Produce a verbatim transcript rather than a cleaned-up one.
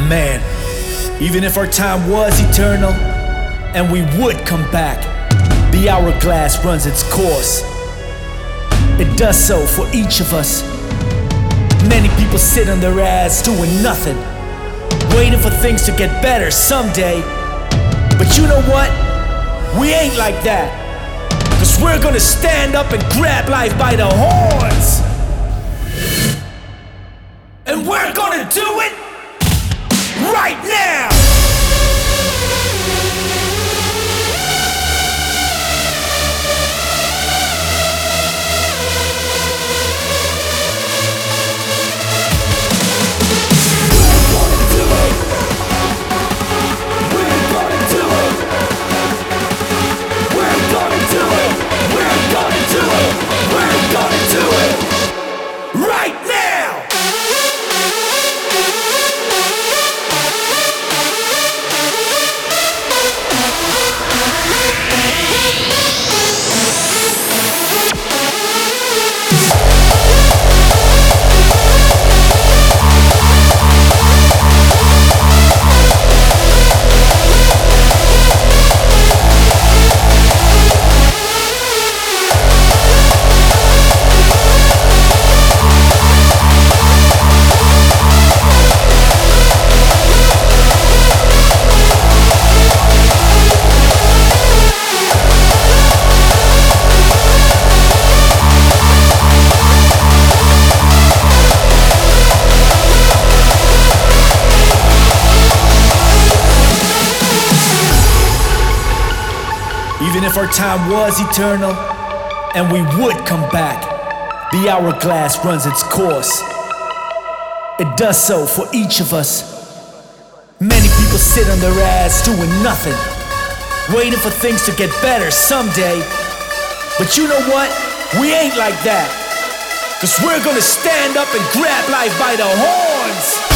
man, even if our time was eternal and we would come back, the hourglass runs its course. It does so for each of us. Many people sit on their ass doing nothing, waiting for things to get better someday. But you know what? We ain't like that. Cause we're gonna stand up and grab life by the horns. And we're gonna do it right now. Even if our time was eternal and we would come back, the hourglass runs its course. It does so for each of us. Many people sit on their ass doing nothing, waiting for things to get better someday. But you know what? We ain't like that. Cause we're gonna stand up and grab life by the horns.